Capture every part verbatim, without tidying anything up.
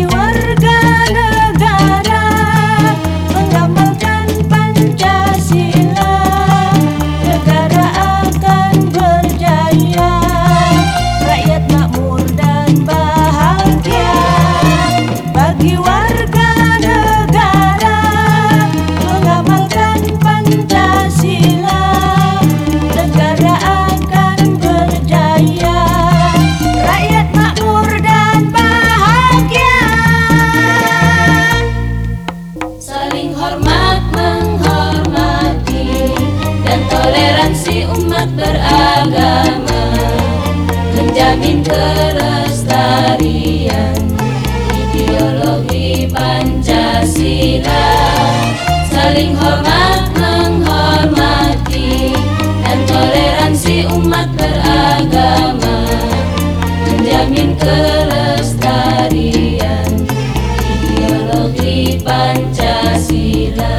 bagi warga negara mengamalkan Pancasila, negara akan berjaya, rakyat makmur dan bahagia. Bagi warga negara mengamalkan Pancasila, negara akan berjaya, rakyat makmur dan bahagia. Saling hormat menghormati dan toleransi umat beragama, menjamin kelestarian ideologi Pancasila. Saling hormat menghormati dan toleransi umat beragama, menjamin kelestarian ideologi Pancasila.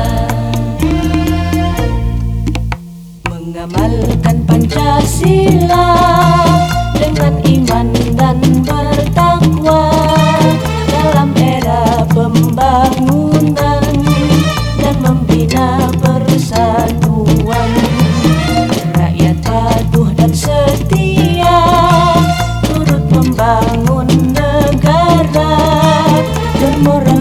Mengamalkan Pancasila dengan iman dan bertakwa dalam era pembangunan dan membina persatuan. Rakyat patuh dan setia turut membangun negara bermoral